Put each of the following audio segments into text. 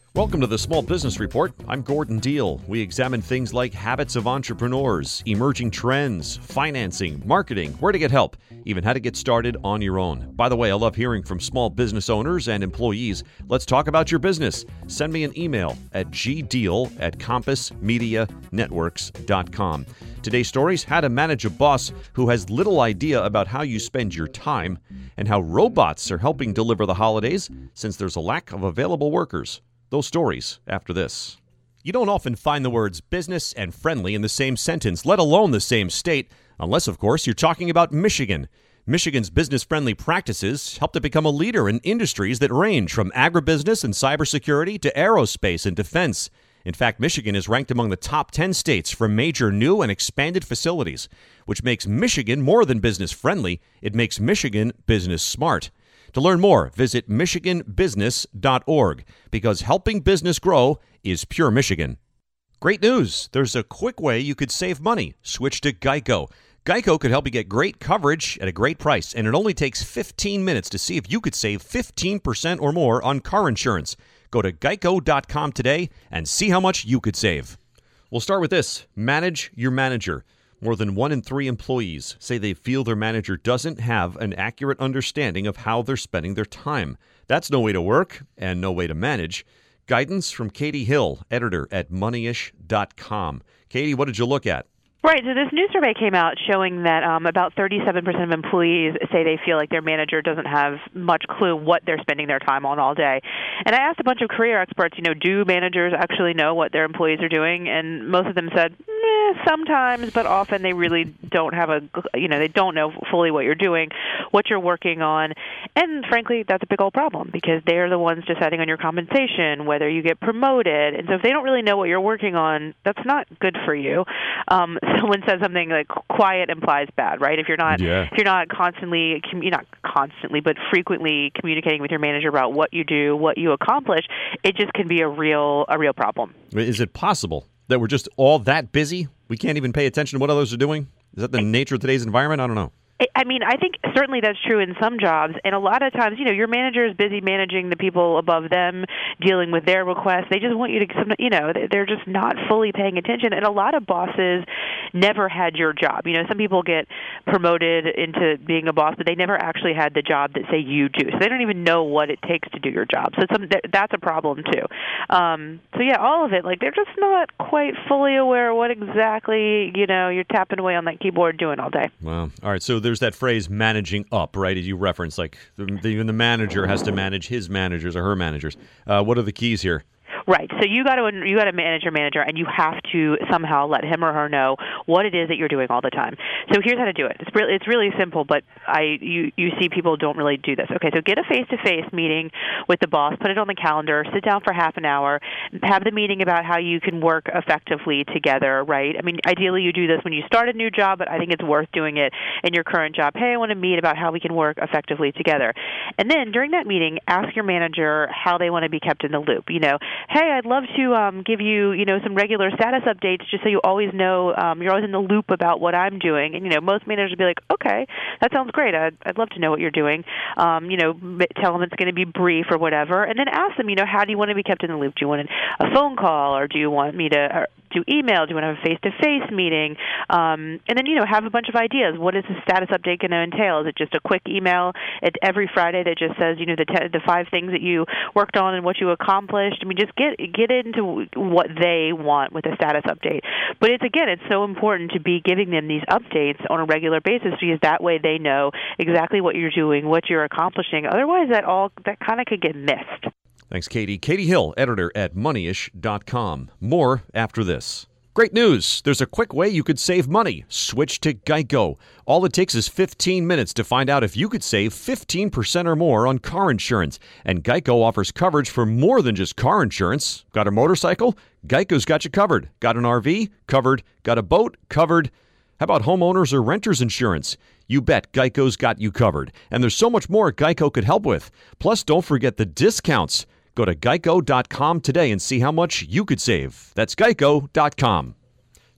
Welcome to the Small Business Report. I'm Gordon Deal. We examine things like habits of entrepreneurs, emerging trends, financing, marketing, where to get help, even how to get started on your own. By the way, I love hearing from small business owners and employees. Let's talk about your business. Send me an email at gdeal@compassmedianetworks.com. Today's stories: how to manage a boss who has little idea about how you spend your time, and how robots are helping deliver the holidays since there's a lack of available workers. Those stories after this. You don't often find the words business and friendly in the same sentence, let alone the same state, unless, of course, you're talking about Michigan. Michigan's business-friendly practices helped it become a leader in industries that range from agribusiness and cybersecurity to aerospace and defense. In fact, Michigan is ranked among the top 10 states for major new and expanded facilities, which makes Michigan more than business-friendly. It makes Michigan business-smart. To learn more, visit michiganbusiness.org, because helping business grow is pure Michigan. Great news! There's a quick way you could save money. Switch to Geico. Geico could help you get great coverage at a great price, and it only takes 15 minutes to see if you could save 15% or more on car insurance. Go to geico.com today and see how much you could save. We'll start with this. Manage your manager. More than 1 in 3 employees say they feel their manager doesn't have an accurate understanding of how they're spending their time. That's no way to work and no way to manage. Guidance from Katie Hill, editor at Moneyish.com. Katie, what did you look at? Right. So this new survey came out showing that about 37% of employees say they feel like their manager doesn't have much clue what they're spending their time on all day. And I asked a bunch of career experts, do managers actually know what their employees are doing? And most of them said, sometimes, but often they really don't have they don't know fully what you're doing, what you're working on. And frankly, that's a big old problem, because they're the ones deciding on your compensation, whether you get promoted. And so if they don't really know what you're working on, that's not good for you. Someone says something like quiet implies bad, right? If you're not but frequently communicating with your manager about what you do, what you accomplish, it just can be a real problem. Is it possible that we're just all that busy? We can't even pay attention to what others are doing? Is that the nature of today's environment? I don't know. I think certainly that's true in some jobs, and a lot of times, your manager is busy managing the people above them, dealing with their requests. They just want you to, they're just not fully paying attention, and a lot of bosses never had your job. Some people get promoted into being a boss, but they never actually had the job that, say, you do. So they don't even know what it takes to do your job. So that's a problem, too. All of it, they're just not quite fully aware of what exactly, you're tapping away on that keyboard doing all day. Wow. All right, so there's that phrase managing up, right, as you reference, even the manager has to manage his managers or her managers. What are the keys here? Right. So you got to manage your manager, and you have to somehow let him or her know what it is that you're doing all the time. So here's how to do it. It's really simple, but you see people don't really do this. Okay, so get a face-to-face meeting with the boss, put it on the calendar, sit down for half an hour, have the meeting about how you can work effectively together, right? Ideally you do this when you start a new job, but I think it's worth doing it in your current job. Hey, I want to meet about how we can work effectively together. And then during that meeting, ask your manager how they want to be kept in the loop. Hey, I'd love to give you, some regular status updates just so you always know, you're always in the loop about what I'm doing. And, most managers would be like, okay, that sounds great. I'd love to know what you're doing. Tell them it's going to be brief or whatever. And then ask them, how do you want to be kept in the loop? Do you want a phone call, or do you want me to do email? Do you want to have a face-to-face meeting? And then, have a bunch of ideas. What is the status update going to entail? Is it just a quick email every Friday that just says, the 5 things that you worked on and what you accomplished? Just get into what they want with a status update. But it's so important to be giving them these updates on a regular basis, because that way they know exactly what you're doing, what you're accomplishing. Otherwise, that kind of could get missed. Thanks, Katie. Katie Hill, editor at Moneyish.com. More after this. Great news! There's a quick way you could save money. Switch to Geico. All it takes is 15 minutes to find out if you could save 15% or more on car insurance. And Geico offers coverage for more than just car insurance. Got a motorcycle? Geico's got you covered. Got an RV? Covered. Got a boat? Covered. How about homeowners or renters insurance? You bet Geico's got you covered. And there's so much more Geico could help with. Plus, don't forget the discounts. Go to geico.com today and see how much you could save. That's geico.com.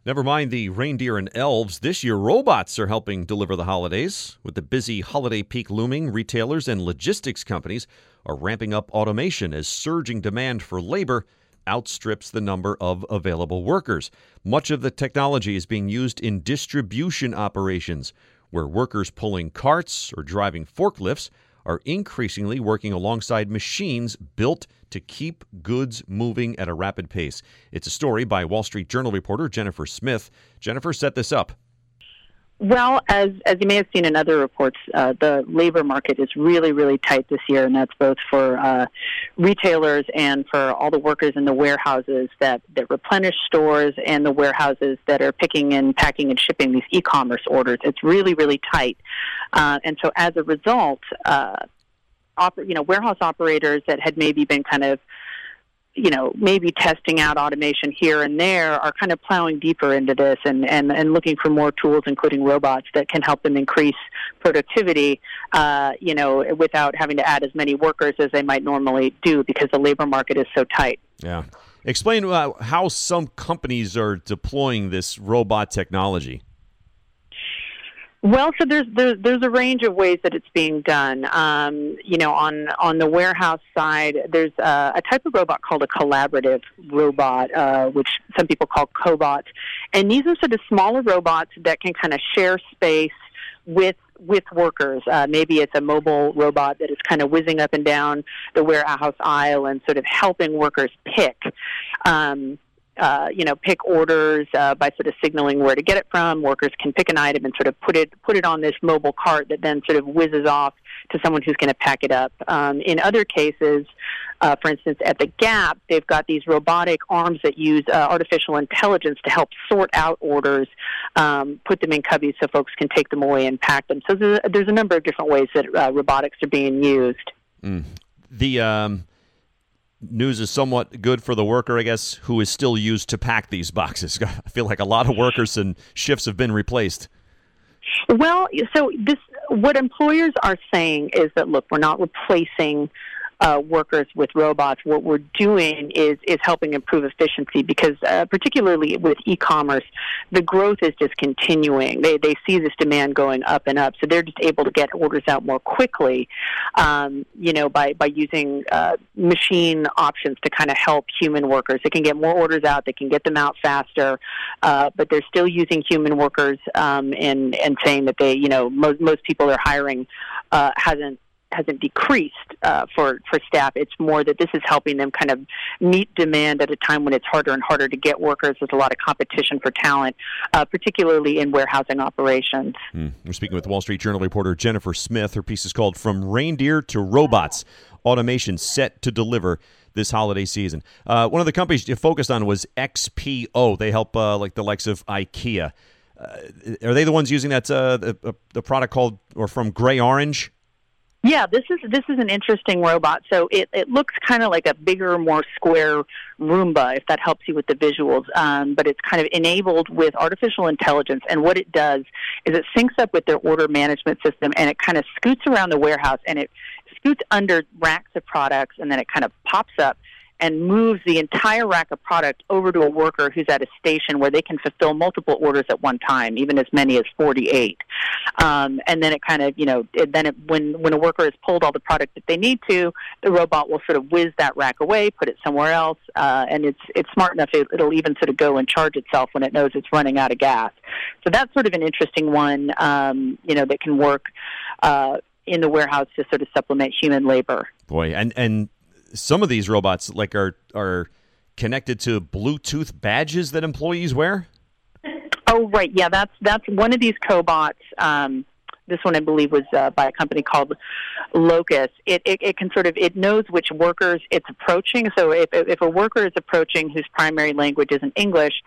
Never mind the reindeer and elves. This year, robots are helping deliver the holidays. With the busy holiday peak looming, retailers and logistics companies are ramping up automation as surging demand for labor outstrips the number of available workers. Much of the technology is being used in distribution operations, where workers pulling carts or driving forklifts are increasingly working alongside machines built to keep goods moving at a rapid pace. It's a story by Wall Street Journal reporter Jennifer Smith. Jennifer set this up. Well, as you may have seen in other reports, the labor market is really, really tight this year, and that's both for retailers and for all the workers in the warehouses that replenish stores and the warehouses that are picking and packing and shipping these e-commerce orders. It's really, really tight. And so as a result, warehouse operators that had maybe been kind of maybe testing out automation here and there are kind of plowing deeper into this and looking for more tools, including robots, that can help them increase productivity, without having to add as many workers as they might normally do because the labor market is so tight. Yeah. Explain how some companies are deploying this robot technology. Well, so there's a range of ways that it's being done. On the warehouse side, there's a type of robot called a collaborative robot, which some people call cobots. And these are sort of smaller robots that can kind of share space with workers. Maybe it's a mobile robot that is kind of whizzing up and down the warehouse aisle and sort of helping workers pick orders by sort of signaling where to get it from. Workers can pick an item and sort of put it on this mobile cart that then sort of whizzes off to someone who's going to pack it up. In other cases, for instance, at the Gap, they've got these robotic arms that use artificial intelligence to help sort out orders, put them in cubbies so folks can take them away and pack them. So there's a number of different ways that robotics are being used. The news is somewhat good for the worker, I guess, who is still used to pack these boxes. I feel like a lot of workers and shifts have been replaced. Well, so what employers are saying is that, look, we're not replacing workers with robots. What we're doing is helping improve efficiency because particularly with e-commerce, the growth is just continuing. They see this demand going up and up, so they're just able to get orders out more quickly, by using machine options to kind of help human workers. They can get more orders out, they can get them out faster, but they're still using human workers and saying that they, most people they're hiring hasn't decreased for staff. It's more that this is helping them kind of meet demand at a time when it's harder and harder to get workers. There's a lot of competition for talent, particularly in warehousing operations. We're speaking with Wall Street Journal reporter Jennifer Smith. Her piece is called From Reindeer to Robots, Automation Set to Deliver this holiday season. One of the companies you focused on was XPO. They help like the likes of IKEA. Are they the ones using that the product called or from Gray Orange? Yeah, this is an interesting robot. So it looks kind of like a bigger, more square Roomba, if that helps you with the visuals. But it's kind of enabled with artificial intelligence. And what it does is it syncs up with their order management system, and it kind of scoots around the warehouse, and it scoots under racks of products, and then it kind of pops up and moves the entire rack of product over to a worker who's at a station where they can fulfill multiple orders at one time, even as many as 48. And then it kind of, when a worker has pulled all the product that they need to, the robot will sort of whiz that rack away, put it somewhere else, and it's smart enough it'll even sort of go and charge itself when it knows it's running out of gas. So that's sort of an interesting one, that can work in the warehouse to sort of supplement human labor. Boy, and some of these robots are connected to Bluetooth badges that employees wear? Oh, right. Yeah, that's one of these cobots. This one, I believe, was by a company called Locus. It can it knows which workers it's approaching. So if a worker is approaching whose primary language isn't English,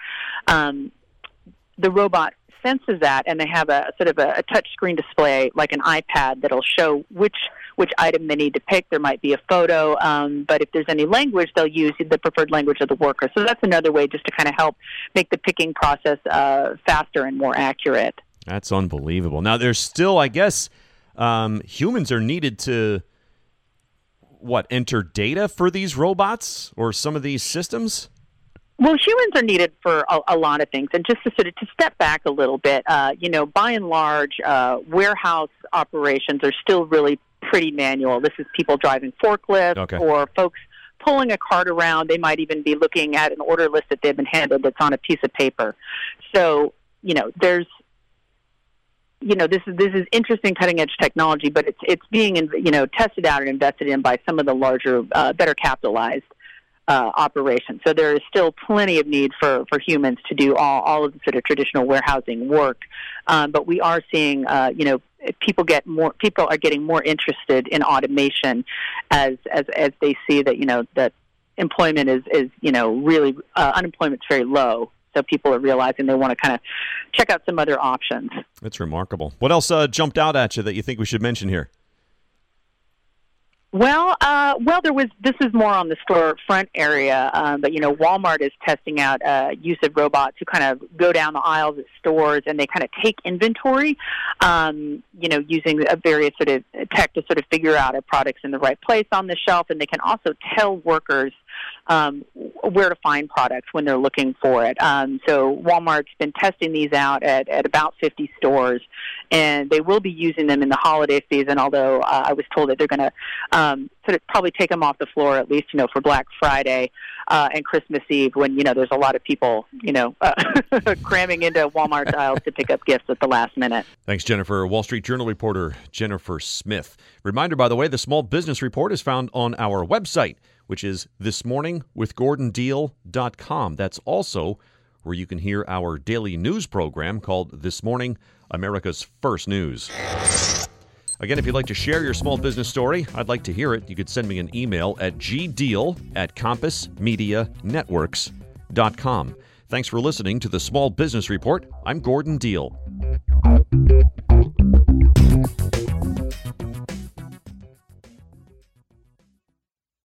the robot senses that, and they have a sort of a touch screen display like an iPad that'll show which item they need to pick. There might be a photo, but if there's any language, they'll use the preferred language of the worker. So that's another way just to kind of help make the picking process faster and more accurate. That's unbelievable. Now, there's still, I guess, humans are needed to, enter data for these robots or some of these systems? Well, humans are needed for a lot of things, and just to sort of to step back a little bit, by and large, warehouse operations are still really pretty manual. This is people driving forklifts or folks pulling a cart around. They might even be looking at an order list that they've been handed that's on a piece of paper. So, there's, this is interesting cutting edge technology, but it's being, tested out and invested in by some of the larger, better capitalized operations. So there is still plenty of need for humans to do all of the sort of traditional warehousing work. But we are seeing, people are getting more interested in automation as they see that, that employment is really, unemployment's very low. So people are realizing they want to kind of check out some other options. That's remarkable. What else jumped out at you that you think we should mention here? Well, this is more on the store front area, but Walmart is testing out use of robots who kind of go down the aisles at stores and they kind of take inventory, using a various sort of tech to sort of figure out a product's in the right place on the shelf, and they can also tell workers where to find products when they're looking for it. So Walmart's been testing these out at about 50 stores, and they will be using them in the holiday season, although I was told that they're going to sort of probably take them off the floor at least, for Black Friday and Christmas Eve when, there's a lot of people, cramming into Walmart's aisles to pick up gifts at the last minute. Thanks, Jennifer. Wall Street Journal reporter Jennifer Smith. Reminder, by the way, the Small Business Report is found on our website, which is thismorningwithgordondeal.com. That's also where you can hear our daily news program called This Morning, America's First News. Again, if you'd like to share your small business story, I'd like to hear it. You could send me an email at gdeal@compassmedianetworks.com. Thanks for listening to the Small Business Report. I'm Gordon Deal.